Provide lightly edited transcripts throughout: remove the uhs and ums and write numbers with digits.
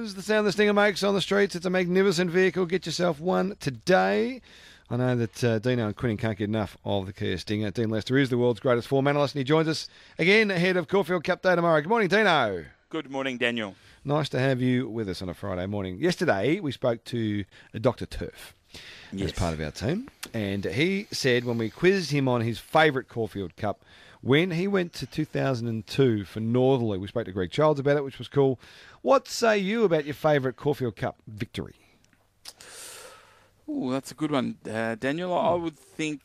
knows the sound the Stinger makes on the streets. It's a magnificent vehicle. Get yourself one today. I know that Dino and Quinny can't get enough of the Kia Stinger. Dean Lester is the world's greatest form analyst, and he joins us again ahead of Caulfield Cup Day tomorrow. Good morning, Dino. Good morning, Daniel. Nice to have you with us on a Friday morning. Yesterday, we spoke to Dr. Turf as part of our team, and he said when we quizzed him on his favourite Caulfield Cup, when he went to 2002 for Northerly, we spoke to Greg Childs about it, which was cool. What say you about your favourite Caulfield Cup victory? Oh, that's a good one, Daniel. I would think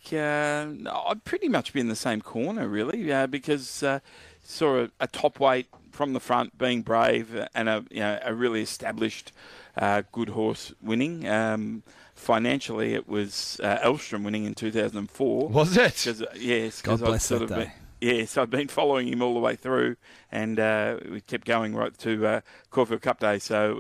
I'd pretty much be in the same corner, really, because saw a top weight from the front being brave and a really established good horse winning. Financially, it was Elstrom winning in 2004. Was it? Yes. God bless that day. Yes, I've been following him all the way through, and we kept going right to Caulfield Cup Day. So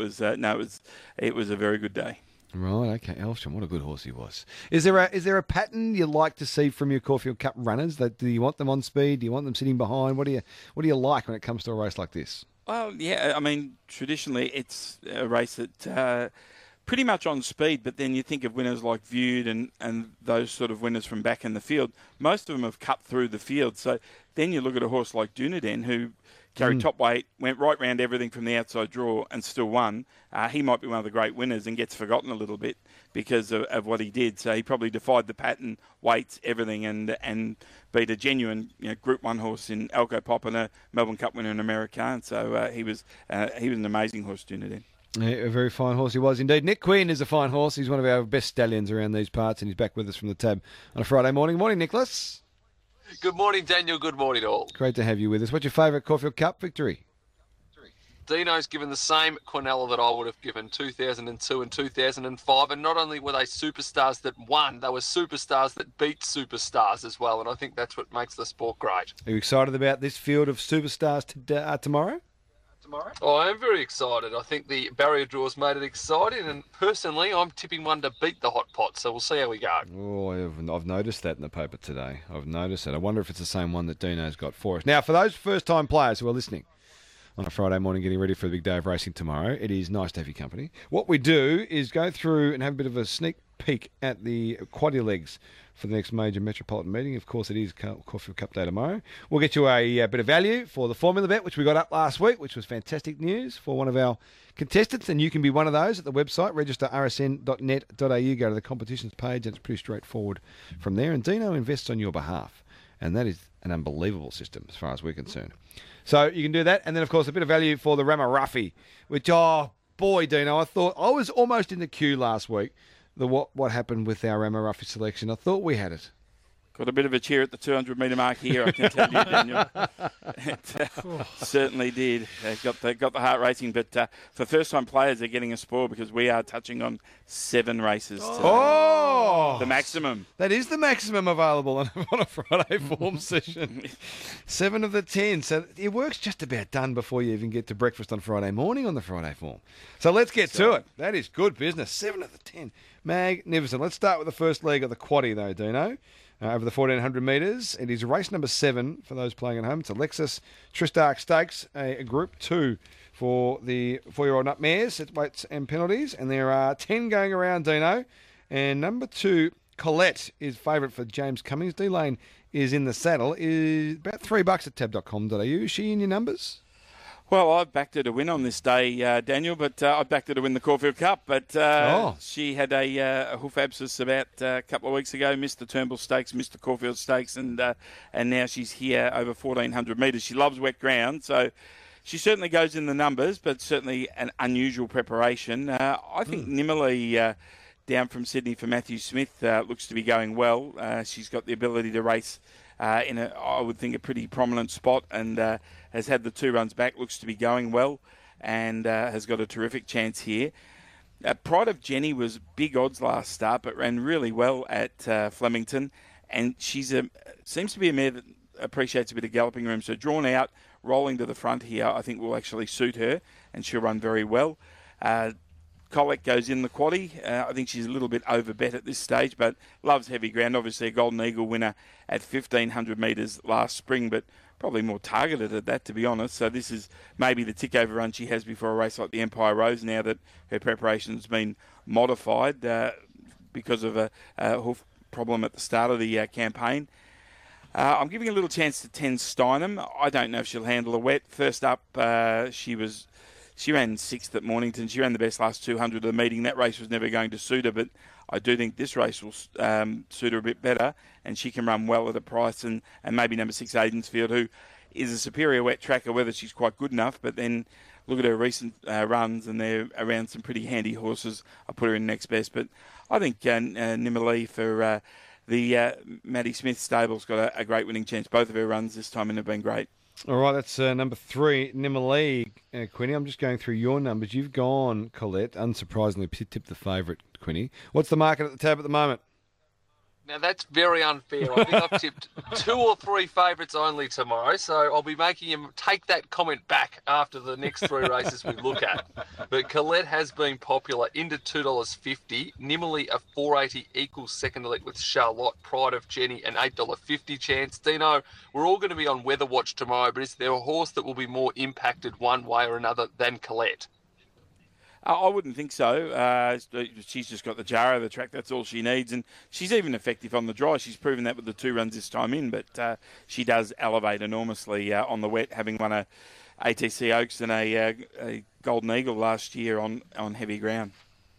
it was a very good day. Right, okay. Elstrom, what a good horse he was. Is there a pattern you like to see from your Caulfield Cup runners? Do you want them on speed? Do you want them sitting behind? What do you like when it comes to a race like this? Well, yeah, I mean, traditionally it's a race that pretty much on speed, but then you think of winners like Viewed and those sort of winners from back in the field. Most of them have cut through the field. So then you look at a horse like Dunedin, who carried top weight, went right round everything from the outside draw and still won. He might be one of the great winners and gets forgotten a little bit because of what he did. So he probably defied the pattern, weights, everything, and beat a genuine Group 1 horse in Alco Pop and a Melbourne Cup winner in American. So he was an amazing horse, Dunedin. Yeah, a very fine horse he was indeed. Nick Quinn is a fine horse. He's one of our best stallions around these parts, and he's back with us from the tab on a Friday morning. Morning, Nicholas. Good morning, Daniel. Good morning, all. Great to have you with us. What's your favourite Caulfield Cup victory? Dino's given the same Quinella that I would have given 2002 and 2005, and not only were they superstars that won, they were superstars that beat superstars as well, and I think that's what makes the sport great. Are you excited about this field of superstars tomorrow? Oh, I am very excited. I think the barrier draws made it exciting, and personally, I'm tipping one to beat the hot pot, so we'll see how we go. Oh, I've noticed that in the paper today. I've noticed it. I wonder if it's the same one that Dino's got for us. Now, for those first-time players who are listening on a Friday morning getting ready for the big day of racing tomorrow, it is nice to have your company. What we do is go through and have a bit of a sneak peek at the quaddy legs for the next major metropolitan meeting. Of course, it is Caulfield Cup Day tomorrow. We'll get you a bit of value for the formula bet, which we got up last week, which was fantastic news for one of our contestants, and you can be one of those at the website, register rsn.net.au, go to the competitions page, and it's pretty straightforward from there. And Dino invests on your behalf, and that is an unbelievable system as far as we're concerned. So you can do that, and then, of course, a bit of value for the Ramaruffi, which, oh, boy, Dino, I thought I was almost in the queue last week. What happened with our Ramaruffi selection. I thought we had it. Got a bit of a cheer at the 200-metre mark here, I can tell you, Daniel. It certainly did. Got the heart racing, but for first-time players, they're getting a spoil because we are touching on 7 races today. Oh! The maximum. That is the maximum available on a Friday form session. 7 of the 10. So it work's just about done before you even get to breakfast on Friday morning on the Friday form. So let's get to it. That is good business. 7 of the 10. Magnificent. Let's start with the first leg of the quaddie, though, Dino. Over the 1,400 metres. It is race number 7 for those playing at home. It's a Lexus Tristarc Stakes, a Group 2 for the 4-year-old nut mares. It's weights and penalties. And there are 10 going around, Dino. And number 2, Colette, is favourite for James Cummings. D-Lane is in the saddle. Is about $3 at tab.com.au. Is she in your numbers? Well, I've backed her to win on this day, Daniel, but I backed her to win the Caulfield Cup. But she had a hoof abscess about a couple of weeks ago, missed the Turnbull Stakes, missed the Caulfield Stakes, and now she's here over 1,400 metres. She loves wet ground, so she certainly goes in the numbers, but certainly an unusual preparation. I think Nimmerly, down from Sydney for Matthew Smith, looks to be going well. She's got the ability to race in I would think, a pretty prominent spot, and has had the 2 runs back, looks to be going well, and has got a terrific chance here. Pride of Jenny was big odds last start, but ran really well at Flemington, and she's seems to be a mare that appreciates a bit of galloping room, so drawn out, rolling to the front here, I think will actually suit her, and she'll run very well. Collett goes in the quaddie. I think she's a little bit over bet at this stage, but loves heavy ground. Obviously, a Golden Eagle winner at 1,500 metres last spring, but probably more targeted at that, to be honest. So this is maybe the tick over run she has before a race like the Empire Rose, now that her preparation's been modified because of a hoof problem at the start of the campaign. I'm giving a little chance to 10 Steinem. I don't know if she'll handle a wet. First up, she ran 6th at Mornington. She ran the best last 200 of the meeting. That race was never going to suit her, but I do think this race will suit her a bit better, and she can run well at a price, and maybe number 6, Aidensfield, who is a superior wet tracker, whether she's quite good enough, but then look at her recent runs, and they're around some pretty handy horses. I put her in next best, but I think Nimalee for the Maddie Smith stable's got a great winning chance. Both of her runs this time have been great. All right, that's number 3, Nimalee. Quinny, I'm just going through your numbers. You've gone, Colette, unsurprisingly, tipped the favourite, Quinny. What's the market at the tab at the moment? Now, that's very unfair. I think I've tipped 2 or 3 favourites only tomorrow, so I'll be making him take that comment back after the next 3 races we look at. But Colette has been popular into $2.50. Nimalee a $4.80 equals second elect with Charlotte, Pride of Jenny, an $8.50 chance. Dino, we're all going to be on weather watch tomorrow, but is there a horse that will be more impacted one way or another than Colette? I wouldn't think so. She's just got the jar of the track. That's all she needs. And she's even effective on the dry. She's proven that with the 2 runs this time in. But she does elevate enormously on the wet, having won a ATC Oaks and a Golden Eagle last year on heavy ground.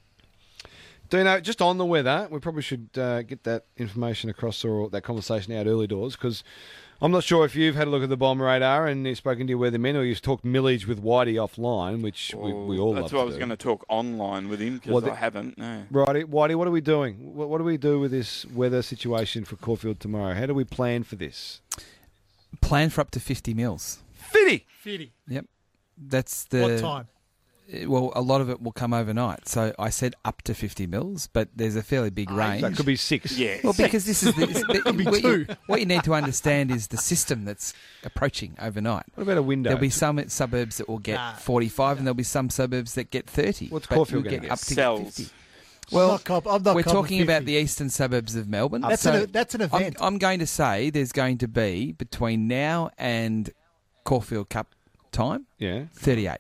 Dino, just on the weather, we probably should get that information across or that conversation out early doors, because I'm not sure if you've had a look at the bomb radar and you've spoken to your weathermen, or you've talked millage with Whitey offline, which we all love to do. That's why I was going to talk online with him, because I haven't. No. Righty, Whitey, what are we doing? What do we do with this weather situation for Caulfield tomorrow? How do we plan for this? Plan for up to 50 mils. 50? Yep. That's the... What time? Well, a lot of it will come overnight. So I said up to 50 mils, but there's a fairly big range. That could be 6. Yeah. Well, because this is could be 2. What you need to understand is the system that's approaching overnight. What about a window? There'll be some suburbs that will get 45, and there'll be some suburbs that get 30. What's but Caulfield we'll going to get up to Cells. 50. Well, I'm not we're copping talking 50. about the eastern suburbs of Melbourne. That's an event. I'm going to say there's going to be, between now and Caulfield Cup time, 38.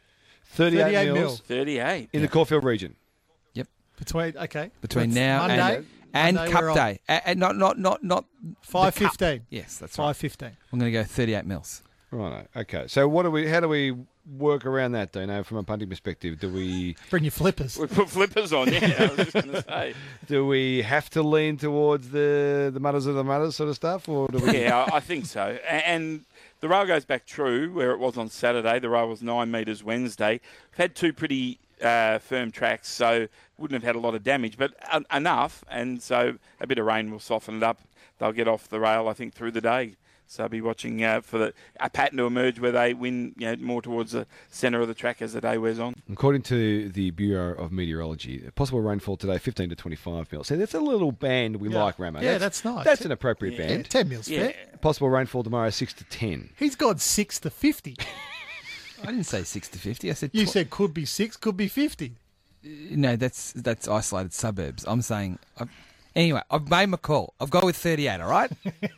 38 mil. mils 38. in the Caulfield region. Yep. Between now Monday and Monday Cup Day. Not 5:15. Yes, that's right. 5:15. I'm going to go 38 mils. Right. Okay. So how do we work around that, Dino, from a punting perspective? Do we Bring your flippers. We put flippers on, yeah. I was just going to say. do we have to lean towards the mutters of the mutters sort of stuff, or do we? Yeah, I think so. And the rail goes back true where it was on Saturday. The rail was 9 metres Wednesday. We've had 2 pretty firm tracks, so wouldn't have had a lot of damage, but enough. And so a bit of rain will soften it up. They'll get off the rail, I think, through the day. So I'll be watching for a pattern to emerge where they win more towards the centre of the track as the day wears on. According to the Bureau of Meteorology, possible rainfall today, 15 to 25 mils. So that's a little band we like, Ramo. Yeah, that's nice. That's an appropriate band. 10 mils fair. Possible rainfall tomorrow, 6 to 10. He's got 6 to 50. I didn't say 6 to 50. I said You said could be 6, could be 50. No, that's isolated suburbs. I'm saying anyway. I've made my call. I've gone with 38. All right.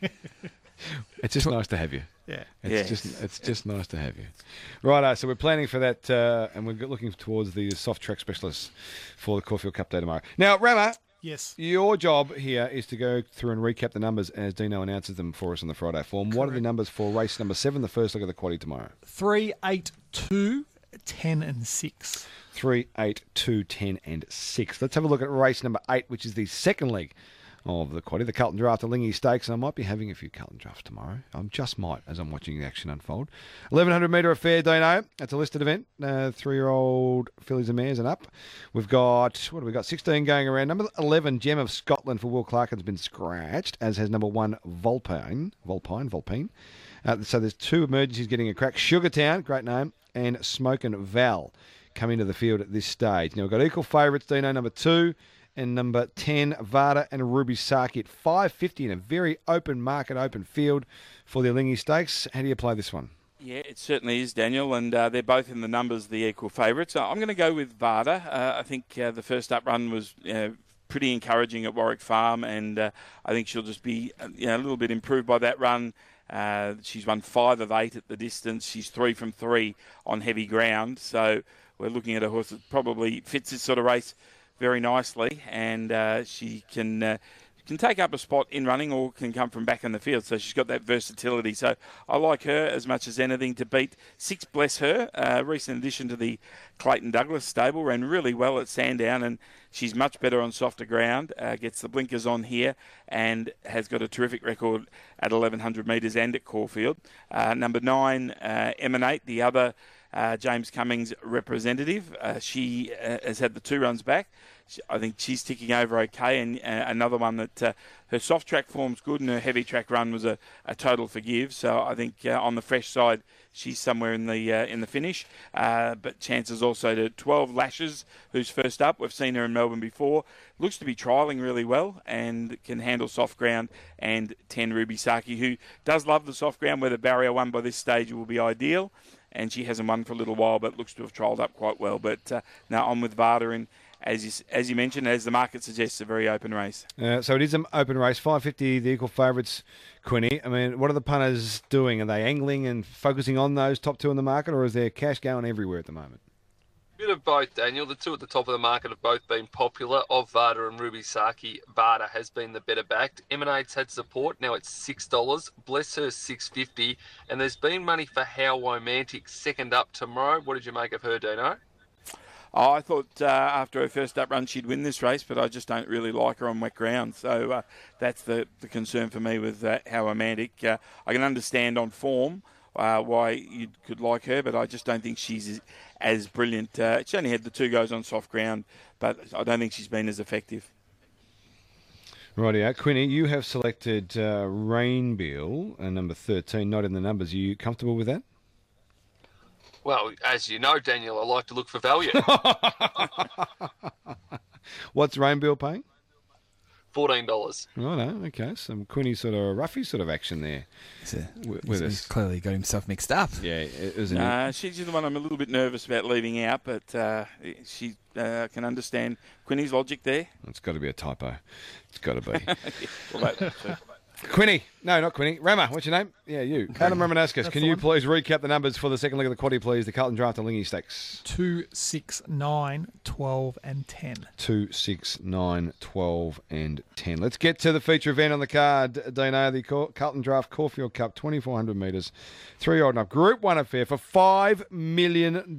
It's just nice to have you. Yeah. It's just nice to have you. Right, so we're planning for that, and we're looking towards the soft track specialists for the Caulfield Cup Day tomorrow. Now, Rama, Yes. your job here is to go through and recap the numbers as Dino announces them for us on the Friday form. What are the numbers for race number 7, the first look at the quaddie tomorrow? 3, 8, 2, 10 and 6. 3, 8, 2, 10 and 6. Let's have a look at race number 8, which is the second leg of the quaddie, the Carlton Draft at Lingy Stakes, and I might be having a few Carlton Drafts tomorrow. I just might, as I'm watching the action unfold. 1,100 metre affair, Dino. That's a listed event. 3-year-old fillies and mares and up. We've got, 16 going around. Number 11, Gem of Scotland for Will Clark has been scratched, as has number 1, Volpine. So there's 2 emergencies getting a crack. Sugartown, great name, and Smokin' Val come into the field at this stage. Now we've got equal favourites, Dino, number 2. And number 10, Vada and Ruby Saki at $5.50 in a very open market, open field for the Lingy Stakes. How do you play this one? Yeah, it certainly is, Daniel, and they're both in the numbers, the equal favourites. So I'm going to go with Varda. I think the first up run was pretty encouraging at Warwick Farm, and I think she'll just be a little bit improved by that run. She's won 5 of 8 at the distance. She's 3 from 3 on heavy ground, so we're looking at a horse that probably fits this sort of race very nicely, and she can take up a spot in running or can come from back in the field. So she's got that versatility. So I like her as much as anything to beat. 6 Bless Her, recent addition to the Clayton Douglas stable, ran really well at Sandown, and she's much better on softer ground, gets the blinkers on here, and has got a terrific record at 1,100 metres and at Caulfield. Number 9, Emanate, the other James Cummings representative. She has had the 2 runs back. I think she's ticking over okay, and another one that her soft track form's good, and her heavy track run was a total forgive. So I think on the fresh side, she's somewhere in the finish. But chances also to 12 Lashes, who's first up. We've seen her in Melbourne before. Looks to be trialling really well and can handle soft ground. And 10 Ruby Saki, who does love the soft ground, where the barrier one by this stage will be ideal. And she hasn't won for a little while, but looks to have trialled up quite well. But now on with Varda, and as you mentioned, as the market suggests, a very open race. So it is an open race. 550, the equal favourites, Quinny. I mean, what are the punters doing? Are they angling and focusing on those top 2 in the market, or is there cash going everywhere at the moment? Bit of both, Daniel. The 2 at the top of the market have both been popular. Of Varda and Ruby Saki, Varda has been the better backed. Emanate's had support. Now it's $6. Bless Her $6.50. And there's been money for How Romantic second up tomorrow. What did you make of her, Dino? Oh, I thought after her first up run she'd win this race, but I just don't really like her on wet ground. So that's the concern for me with How Romantic. I can understand on form why you could like her, but I just don't think she's as brilliant. She only had the 2 goes on soft ground, but I don't think she's been as effective. Rightio. Quinny, you have selected Rainbeal, number 13, not in the numbers. Are you comfortable with that? Well, as you know, Daniel, I like to look for value. What's Rainbeal paying? $14. Oh, no, okay. Some Quinny sort of roughy sort of action there He's clearly got himself mixed up. Yeah, isn't it? She's the one I'm a little bit nervous about leaving out, but she can understand Quinny's logic there. It's got to be a typo. It's got to be. Well, Quinny. No, not Quinny. Rama, what's your name? Yeah, you. Adam Romanascus, can you please recap the numbers for the second leg of the quaddie, please? The Carlton Draft and Lingy Stakes. 2, 6, 9, 12 and 10. 2, 6, 9, 12 and 10. Let's get to the feature event on the card, Dino. The Carlton Draft Caulfield Cup, 2,400 metres. 3-year-old and up. Group 1 affair for $5 million.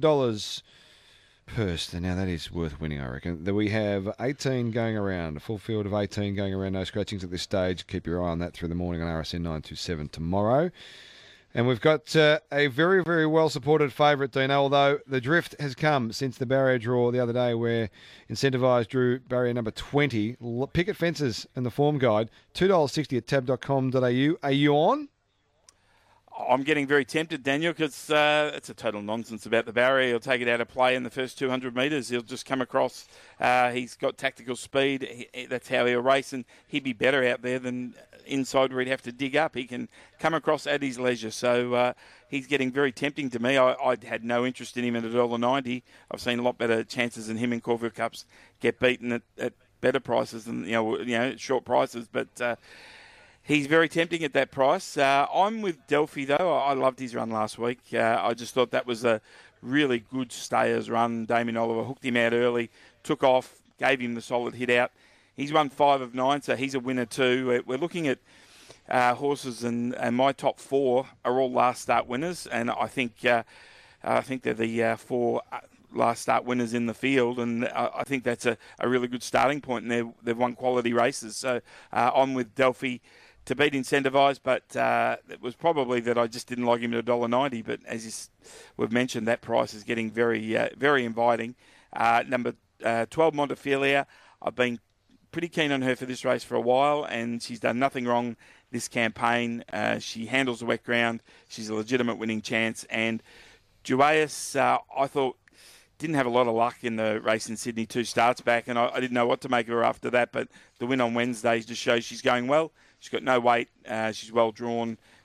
Purse. Now that is worth winning, I reckon. We have 18 going around, a full field of 18 going around, no scratchings at this stage. Keep your eye on that through the morning on RSN 927 tomorrow. And we've got a very, very well-supported favourite, Dino, although the drift has come since the barrier draw the other day where Incentivised drew barrier number 20. Picket Fences and the form guide, $2.60 at tab.com.au. Are you on? I'm getting very tempted, Daniel, because it's a total nonsense about the barrier. He'll take it out of play in the first 200 metres. He'll just come across. He's got tactical speed. That's how he'll race, and he'd be better out there than inside where he'd have to dig up. He can come across at his leisure. So he's getting very tempting to me. I had no interest in him at $1.90. I've seen a lot better chances than him in Caulfield Cups get beaten at better prices than short prices, but. He's very tempting at that price. I'm with Delphi, though. I loved his run last week. I just thought that was a really good stayers run. Damien Oliver hooked him out early, took off, gave him the solid hit out. He's won 5 of 9, so he's a winner too. We're looking at horses, and my top 4 are all last start winners, and I think they're the 4 last start winners in the field, and I think that's a really good starting point, and they've won quality races. So I'm with Delphi to beat Incentivised, but it was probably that I just didn't like him at $1.90. But as we've mentioned, that price is getting very, very inviting. Number 12, Montefilia. I've been pretty keen on her for this race for a while, and she's done nothing wrong this campaign. She handles the wet ground. She's a legitimate winning chance. And Duais, I thought, didn't have a lot of luck in the race in Sydney, 2 starts back, and I didn't know what to make of her after that, but the win on Wednesday just shows she's going well. She's got no weight. She's well drawn.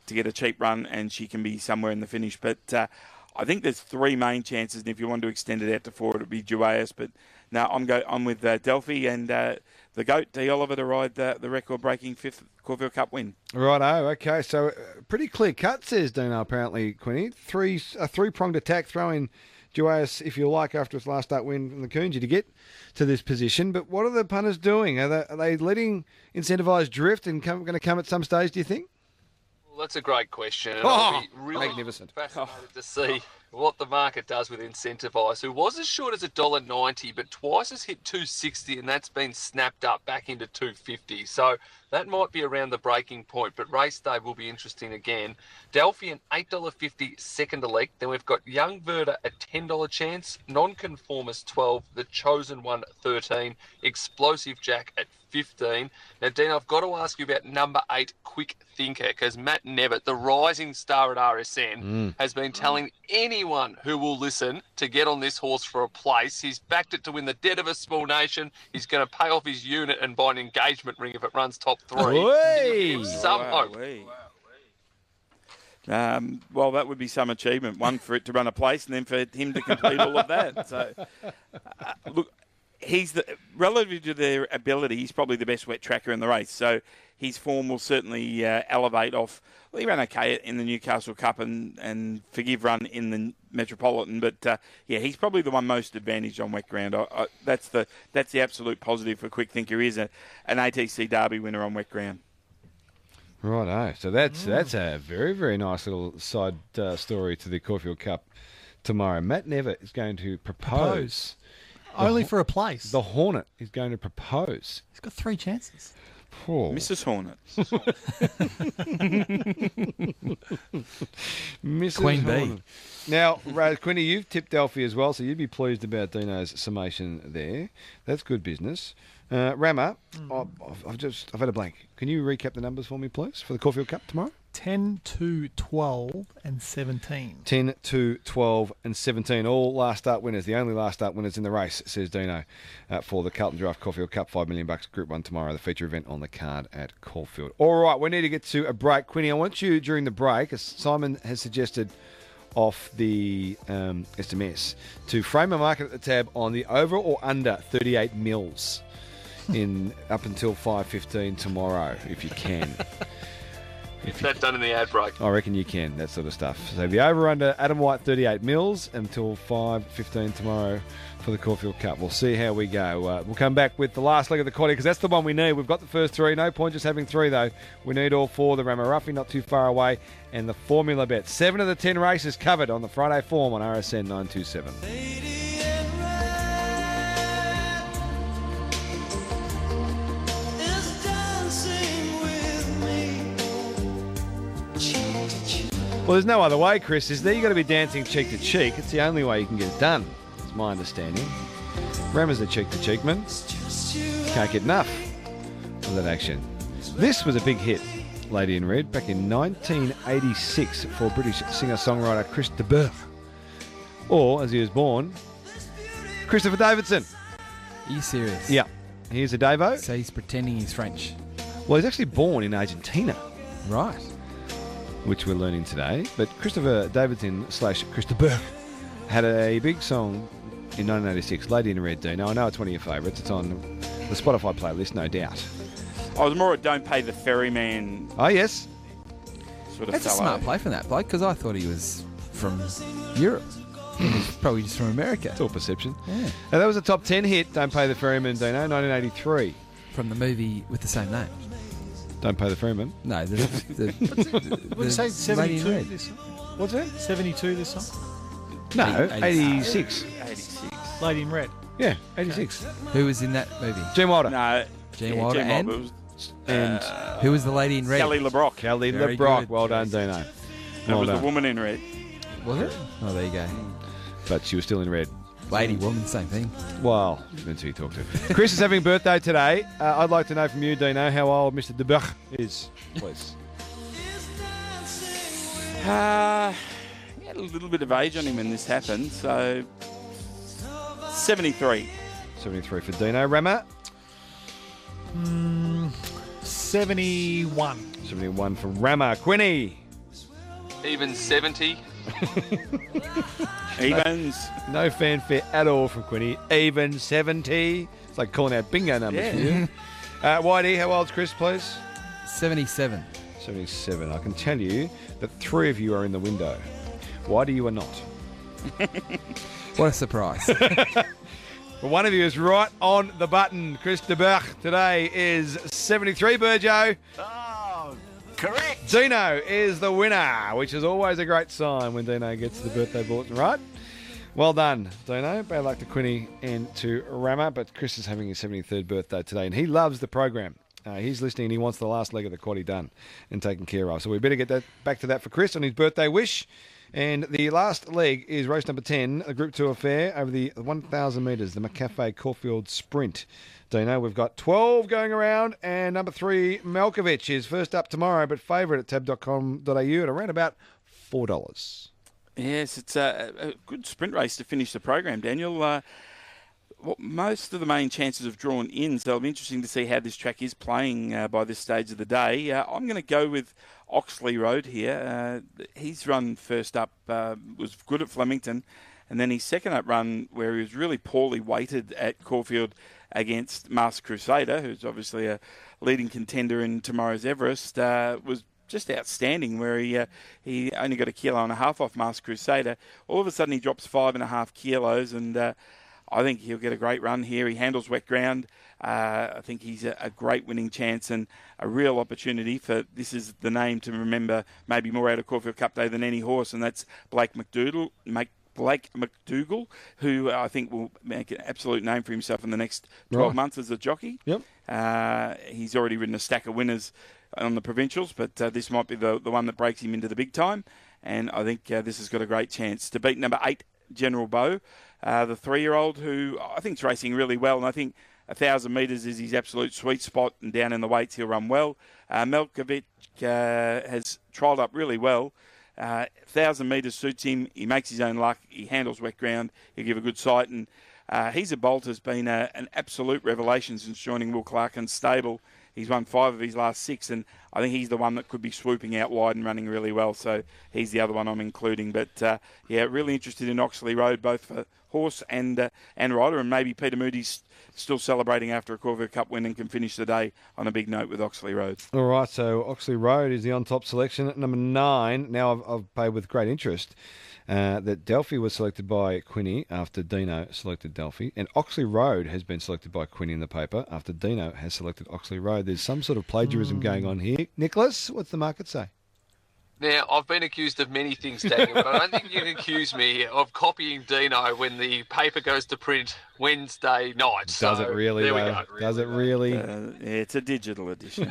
to get a cheap run, and she can be somewhere in the finish. But I think there's three main chances, and if you want to extend it out to four, it would be Duais. But no, I'm with Delphi and the GOAT, D. Oliver, to ride the record-breaking 5th Caulfield Cup win. Righto, okay. So pretty clear cut, says Dino, apparently, Quinny. A three-pronged attack, throw in Duais, if you like, after its last start win from the Coonji to get to this position. But what are the punters doing? Are they letting Incentivised drift and going to come at some stage, do you think? Well, that's a great question. And I'll be really magnificent. Fascinated to see what the market does with Incentivize, who was as short as $1.90, but twice has hit $2.60, and that's been snapped up back into $2.50. So that might be around the breaking point, but race day will be interesting again. Delphi an $8.50 second elect. Then we've got Young Verda a $10 chance, Nonconformist 12, The Chosen One 13, Explosive Jack at 15. Now, Dean, I've got to ask you about number 8, Quick Thinker, because Matt Nevitt, the rising star at RSN, has been telling anyone who will listen to get on this horse for a place. He's backed it to win the Dead of a Small Nation. He's going to pay off his unit and buy an engagement ring if it runs top 3. Hey! Some hope. Well, that would be some achievement. One, for it to run a place, and then for him to complete all of that. So, look, relative to their ability, he's probably the best wet tracker in the race. So his form will certainly elevate off. Well, he ran okay in the Newcastle Cup and forgive run in the Metropolitan. But he's probably the one most advantaged on wet ground. That's the absolute positive for Quick Thinker. Is an ATC Derby winner on wet ground. Righto. So that's a very, very nice little side story to the Caulfield Cup tomorrow. Matt Nevitt is going to propose. Only for a place. The Hornet is going to propose. He's got 3 chances. Oh. Mrs. Hornet. Mrs. Queen Hornet. Now, Quinny, you've tipped Delphi as well, so you'd be pleased about Dino's summation there. That's good business. Rama, I've had a blank. Can you recap the numbers for me, please, for the Caulfield Cup tomorrow? 10, 2, 12 and 17. 10, 2, 12 and 17. All last start winners. The only last start winners in the race, says Dino, for the Carlton Giraffe Caulfield Cup. $5 million Group 1 tomorrow. The feature event on the card at Caulfield. All right, we need to get to a break. Quinny, I want you, during the break, as Simon has suggested off the SMS, to frame a market at the tab on the over or under 38 mils up until 5:15 tomorrow, if you can. Get that done in the ad break. I reckon you can, that sort of stuff. So the over-under, Adam White, 38 mils until 5:15 tomorrow for the Caulfield Cup. We'll see how we go. We'll come back with the last leg of the quaddy, because that's the one we need. We've got the first 3. No point just having 3, though. We need all 4. The Ramaruffi not too far away. And the Formula Bet. 7 of the 10 races covered on the Friday Form on RSN 927. Well, there's no other way, Chris, is there? You've got to be dancing cheek to cheek. It's the only way you can get it done, is my understanding. Rama's the cheek-to-cheek man. Can't get enough of that action. This was a big hit, Lady in Red, back in 1986 for British singer-songwriter Chris de Burgh. Or, as he was born, Christopher Davidson. Are you serious? Yeah. Here's a Davo. So he's pretending he's French. Well, he's actually born in Argentina. Right. Which we're learning today. But Christopher Davidson / Chris de Burgh had a big song in 1986, Lady in Red, Dino. I know it's one of your favourites. It's on the Spotify playlist, no doubt. I was more a Don't Pay the Ferryman. Oh, yes. Sort of That's a smart play from that bloke, because I thought he was from Europe. He's probably just from America. It's all perception. Yeah. Now, that was a top 10 hit, Don't Pay the Ferryman, Dino, 1983. From the movie with the same name. Don't Pay the Ferryman? No, the What did you say, 72 this song? What's that? 72 this song? No, 86. 86. Lady in Red. Yeah, 86. Who was in that movie? Gene Wilder. No. Gene Wilder and? And Who was the lady in red? Kelly LeBrock. Kelly Very LeBrock. good. Well done, Dino. That Well was done. the woman in red. Was it? Oh, there you go. But she was still in red. Lady, woman, same thing. Well, depends who you talk to. Chris is having a birthday today. I'd like to know from you, Dino, how old Mr. de Burgh is, please. He had a little bit of age on him when this happened, so 73. 73 for Dino. Rama? 71. 71 for Rama. Quinny? Even 70. Evens. No fanfare at all from Quinny. Even 70. It's like calling out bingo numbers for you. Whitey, how old's Chris, please? 77. 77. I can tell you that 3 of you are in the window. Whitey, you are not. What a surprise. Well, one of you is right on the button. Chris de Bach today is 73, Burjo. Oh, correct. Dino is the winner, which is always a great sign when Dino gets the birthday bulletin right. Well done, Dino. Bad luck to Quinny and to Rama, but Chris is having his 73rd birthday today, and he loves the program. He's listening, and he wants the last leg of the quaddie done and taken care of. So we better get back to that for Chris on his birthday wish. And the last leg is race number 10, a Group 2 affair over the 1,000 metres, the McCafe Caulfield Sprint. Dino, we've got 12 going around, and number 3, Malkovich, is first up tomorrow, but favourite at tab.com.au at around about $4. Yes, it's a good sprint race to finish the program, Daniel. Most of the main chances have drawn in, so it'll be interesting to see how this track is playing by this stage of the day. I'm going to go with Oxley Road here. His run first up was good at Flemington, and then his second up run, where he was really poorly weighted at Caulfield against Master Crusader, who's obviously a leading contender in tomorrow's Everest, was just outstanding, where he only got 1.5 kilos off Master Crusader. All of a sudden he drops 5.5 kilos, and I think he'll get a great run here. He handles wet ground. I think he's a great winning chance and a real opportunity for, this is the name to remember maybe more out of Caulfield Cup Day than any horse, and that's Blake McDougall, who I think will make an absolute name for himself in the next 12 months as a jockey. Yep. He's already ridden a stack of winners on the provincials, but this might be the one that breaks him into the big time, and I think this has got a great chance to beat number 8, General Bow, the 3-year-old, who I think is racing really well, and I think 1,000 metres is his absolute sweet spot, and down in the weights he'll run well. Melkovic has trialled up really well. 1,000 metres suits him. He makes his own luck. He handles wet ground. He'll give a good sight, and He's a Bolt has been an absolute revelation since joining Will Clarken's stable. He's won 5 of his last 6, and I think he's the one that could be swooping out wide and running really well. So he's the other one I'm including. But, yeah, really interested in Oxley Road, both for horse and rider. And maybe Peter Moody's still celebrating after a Caulfield Cup win and can finish the day on a big note with Oxley Road. All right, so Oxley Road is the on-top selection at number 9. Now I've paid with great interest that Delphi was selected by Quinny after Dino selected Delphi, and Oxley Road has been selected by Quinny in the paper after Dino has selected Oxley Road. There's some sort of plagiarism going on here. Nicholas, what's the market say? Now, I've been accused of many things, Daniel, but I don't think you can accuse me of copying Dino when the paper goes to print Wednesday night. Does it really? There we go. Does it really? It's a digital edition.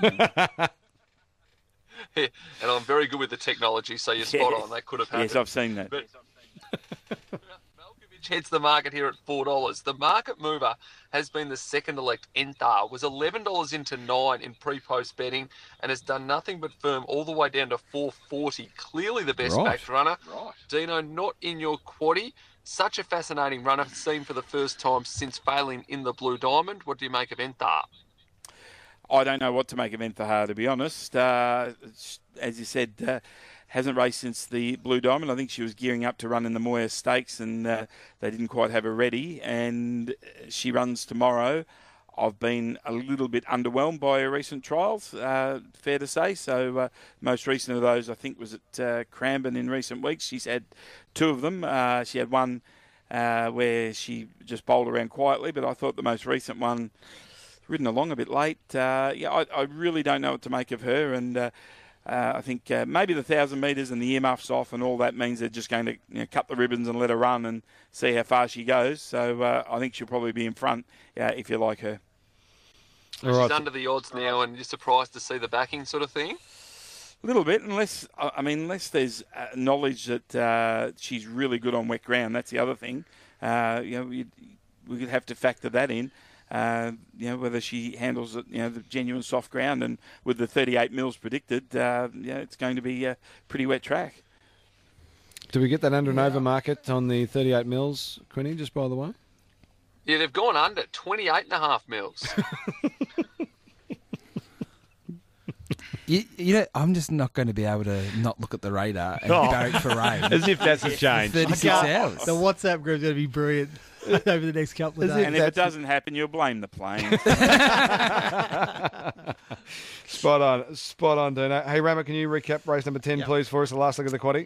Yeah, and I'm very good with the technology, so you're spot on. That could have happened. Yes, I've seen that. But Malkovich heads the market here at $4. The market mover has been the second elect Enthar, was $11 into 9 in pre-post betting, and has done nothing but firm all the way down to $4.40. Clearly the best backed runner. Right. Dino, not in your quaddie. Such a fascinating runner, seen for the first time since failing in the Blue Diamond. What do you make of Enthar? I don't know what to make of Enthar, to be honest. As you said, hasn't raced since the Blue Diamond. I think she was gearing up to run in the Moya Stakes, and they didn't quite have her ready. And she runs tomorrow. I've been a little bit underwhelmed by her recent trials, fair to say. So most recent of those, I think, was at Cranbourne in recent weeks. She's had 2 of them. She had one where she just bowled around quietly, but I thought the most recent one, ridden along a bit late. I really don't know what to make of her, and I think maybe the 1,000 metres and the earmuffs off and all that means they're just going to cut the ribbons and let her run and see how far she goes. So I think she'll probably be in front if you like her. She's under the odds now, and you're surprised to see the backing sort of thing? A little bit, unless there's knowledge that she's really good on wet ground. That's the other thing. We could have to factor that in. Whether she handles it, the genuine soft ground, and with the 38 mils predicted, it's going to be a pretty wet track. Do we get that under and over market on the 38 mils, Quinny, just by the way? Yeah, they've gone under 28.5 mils. You know, I'm just not going to be able to not look at the radar and barrack for rain. As if that's a change. 36 hours. The WhatsApp group's going to be brilliant over the next couple of days. And if it doesn't happen, you'll blame the plane. Spot on, Dino. Hey, Rammer, can you recap race number 10, please, for us? The last look at the quaddie.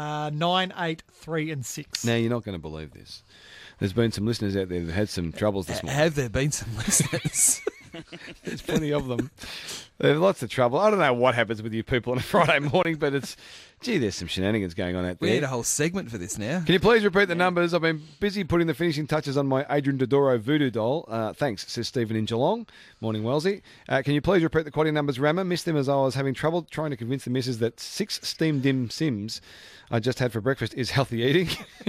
9, 8, 3 and 6. Now, you're not going to believe this. There's been some listeners out there that had some troubles this morning. Have there been some listeners? There's plenty of them. There's lots of trouble. I don't know what happens with you people on a Friday morning, but there's some shenanigans going on out there. We need a whole segment for this now. Can you please repeat the numbers? I've been busy putting the finishing touches on my Adrian Dodoro voodoo doll. Thanks, says Stephen in Geelong. Morning, Wellesley. Can you please repeat the quaddie numbers, Rammer? Missed them as I was having trouble trying to convince the missus that 6 steamed dim sims I just had for breakfast is healthy eating.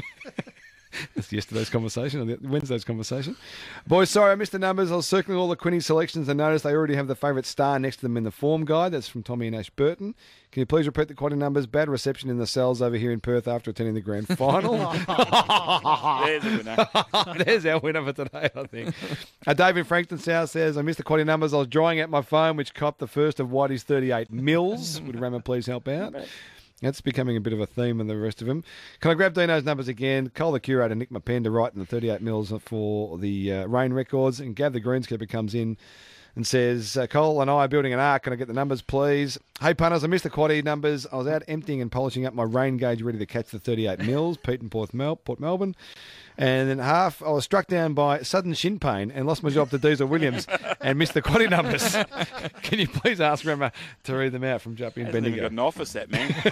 That's yesterday's conversation, or Wednesday's conversation. Boys, sorry I missed the numbers. I was circling all the Quinny selections and noticed they already have the favourite star next to them in the form guide. That's from Tommy and Ashburton. Can you please repeat the quaddie numbers? Bad reception in the cells over here in Perth after attending the grand final. There's a winner. There's our winner for today, I think. Dave in Frankton South says, I missed the quaddie numbers. I was drying out my phone, which copped the first of Whitey's 38 mils. Would Rammer please help out? That's becoming a bit of a theme in the rest of them. Can I grab Dino's numbers again? Cole the curator, Nick Mapenda, right in the 38 mils for the rain records. And Gav the greenskeeper comes in and says, Cole and I are building an ark. Can I get the numbers, please? Hey, punters, I missed the quaddie numbers. I was out emptying and polishing up my rain gauge ready to catch the 38 mils, Pete and Port Melbourne. And then half, I was struck down by sudden shin pain and lost my job to Diesel Williams and missed the quaddie numbers. Can you please ask Rammer to read them out from Juppy and Bendigo? Got an office, that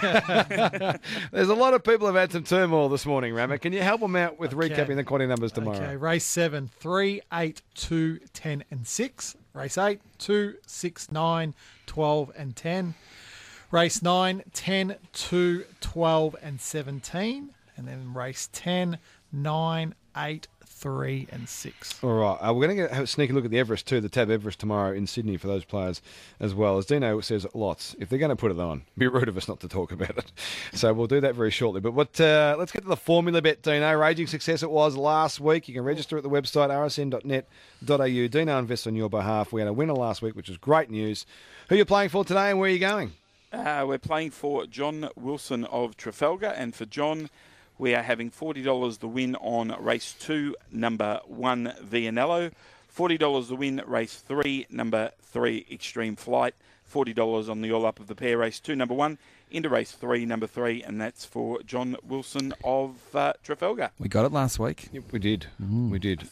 man. There's a lot of people who have had some turmoil this morning, Rammer. Can you help them out with recapping the quaddie numbers tomorrow? Okay, race 7, 3, 8, 2, 10 and 6. Race 8, 2, 6, 9, 12 and 10. Race 9, 10, 2, 12 and 17. And then race 10, 9, 8, 3 and 6. All right. We're going to have a sneaky look at the Everest too, the Tab Everest tomorrow in Sydney for those players as well. As Dino says, lots. If they're going to put it on, it'd be rude of us not to talk about it. So we'll do that very shortly. But let's get to the formula bet, Dino. Raging success it was last week. You can register at the website rsn.net.au. Dino invests on your behalf. We had a winner last week, which was great news. Who are you playing for today and where are you going? We're playing for John Wilson of Trafalgar, and for John, we are having $40 the win on race 2, number 1, Vianello. $40 the win, race 3, number 3, Extreme Flight. $40 on the all-up of the pair, race 2, number 1, into race 3, number 3, and that's for John Wilson of Trafalgar. We got it last week. Yep, we did. We did.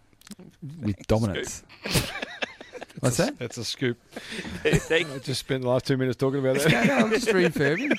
With dominance. What's that? That's a scoop. I just spent the last 2 minutes talking about that. No, I'm just reaffirming.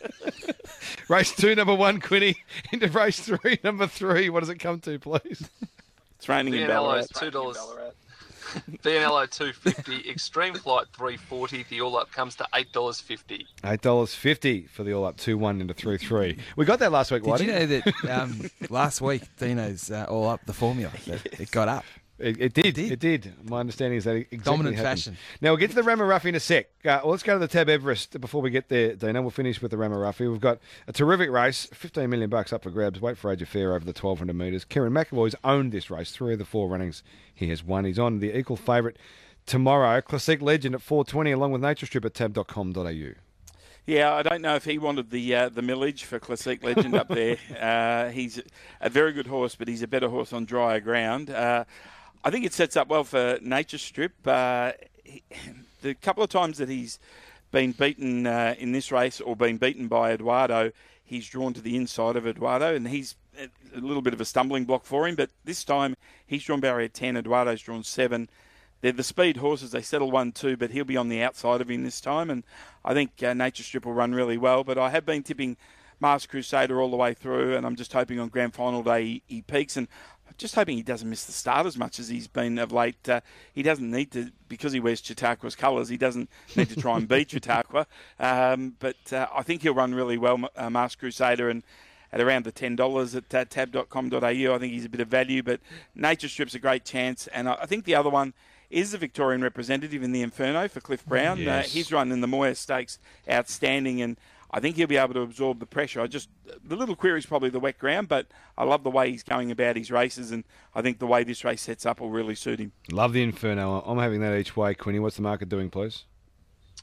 Race 2, number 1, Quinny. Into race 3, number 3. What does it come to, please? It's raining in Ballarat. $2. Vianello $2.50. Extreme Flight $3.40. The all-up comes to $8.50. $8.50 for the all-up 2-1 into 3-3. We got that last week, Did you know that last week Dino's all-up the formula? It got up. It did. My understanding is that exactly dominant happened. fashion. Now, we'll get to the Ramaruffi in a sec. Let's go to the Tab Everest before we get there, Dino. We'll finish with the Ramaruffi. We've got a terrific race, $15 million up for grabs. Wait for Age of Fair over the 1,200 metres. Kieran McAvoy's owned this race. 3 of the 4 runnings he has won. He's on the equal favourite tomorrow. Classic Legend at 4.20 along with Nature Strip at tab.com.au. Yeah, I don't know if he wanted the millage for Classic Legend up there. He's a very good horse, but he's a better horse on drier ground. I think it sets up well for Nature Strip. The couple of times that he's been beaten in this race or been beaten by Eduardo, he's drawn to the inside of Eduardo, and he's a little bit of a stumbling block for him. But this time, he's drawn barrier 10, Eduardo's drawn 7. They're the speed horses. They settle 1-2, but he'll be on the outside of him this time. And I think Nature Strip will run really well. But I have been tipping Mars Crusader all the way through, and I'm just hoping on Grand Final Day he peaks. And just hoping he doesn't miss the start as much as he's been of late. He doesn't need to, because he wears Chautauqua's colours, he doesn't need to try and beat Chautauqua. But I think he'll run really well, Mars Crusader, and at around the $10 at tab.com.au. I think he's a bit of value, but Nature Strip's a great chance. And I think the other one is the Victorian representative in the Inferno for Cliff Brown. Yes. He's run in the Moir Stakes outstanding, and I think he'll be able to absorb the pressure. The little query is probably the wet ground, but I love the way he's going about his races, and I think the way this race sets up will really suit him. Love the Inferno. I'm having that each way, Quinny. What's the market doing, please?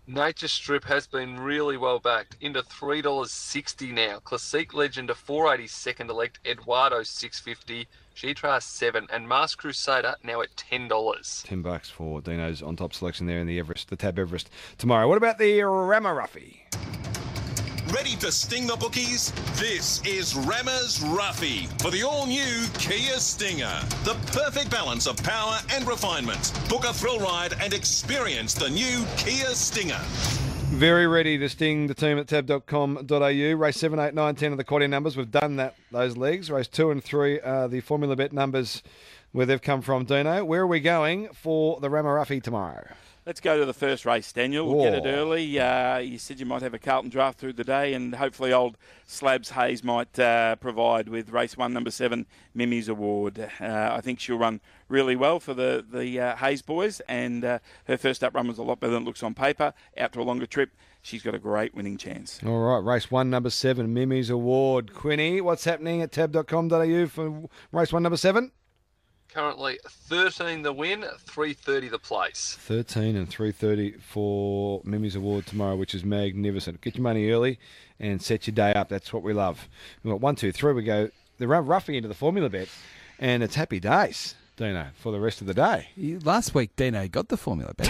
Nature Strip has been really well backed into $3.60 now. Classique Legend to $4.80, second elect. Eduardo $6.50. G-Trace $7, and Mars Crusader now at $10. $10 for Dino's on top selection there in the Everest, the Tab Everest tomorrow. What about the Ramaruffy? Ready to sting the bookies? This is Rammer's Ruffy for the all-new Kia Stinger. The perfect balance of power and refinement. Book a thrill ride and experience the new Kia Stinger. Very ready to sting the team at tab.com.au. Race 7, 8, 9, 10 are the quality numbers. We've done those legs. Race 2 and 3 are the Formula Bet numbers where they've come from, Dino. Where are we going for the Ramaruffy tomorrow? Let's go to the first race, Daniel. We'll get it early. You said you might have a Carlton draft through the day, and hopefully old Slabs Hayes might provide with race 1, number 7, Mimi's Award. I think she'll run really well for the Hayes boys, and her first up run was a lot better than it looks on paper. Out to a longer trip, she's got a great winning chance. All right, race 1, number 7, Mimi's Award. Quinny, what's happening at tab.com.au for race 1, number 7? Currently 13 the win, 3.30 the place. 13 and 3.30 for Mimi's Award tomorrow, which is magnificent. Get your money early and set your day up. That's what we love. We've got 1, 2, 3. We go the Ramaruffy into the Formula Bet, and it's happy days, Dino, for the rest of the day. Last week, Dino got the Formula Bet.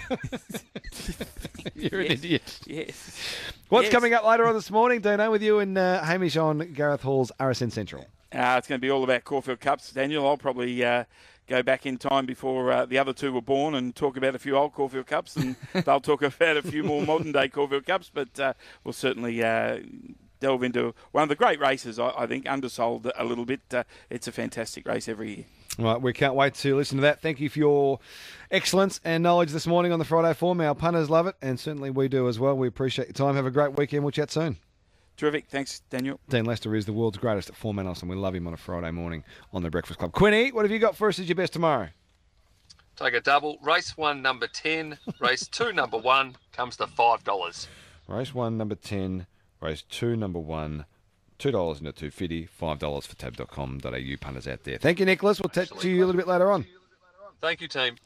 You're an idiot. Yes. What's coming up later on this morning, Dino, with you and Hamish on Gareth Hall's RSN Central? It's going to be all about Caulfield Cups, Daniel. I'll probably go back in time before the other two were born and talk about a few old Caulfield Cups, and they'll talk about a few more modern-day Caulfield Cups, but we'll certainly delve into one of the great races, I think, undersold a little bit. It's a fantastic race every year. Right, we can't wait to listen to that. Thank you for your excellence and knowledge this morning on the Friday Form. Our punters love it, and certainly we do as well. We appreciate your time. Have a great weekend. We'll chat soon. Terrific. Thanks, Daniel. Dean Lester is the world's greatest at form analyst, and we love him on a Friday morning on the Breakfast Club. Quinny, what have you got for us as your best tomorrow? Take a double. Race 1, number 10. Race 2, number 1 comes to $5. Race 1, number 10. Race 2, number 1. $2 into $2.50. $5 for tab.com.au punters out there. Thank you, Nicholas. We'll chat to you a little bit later on. Thank you, team.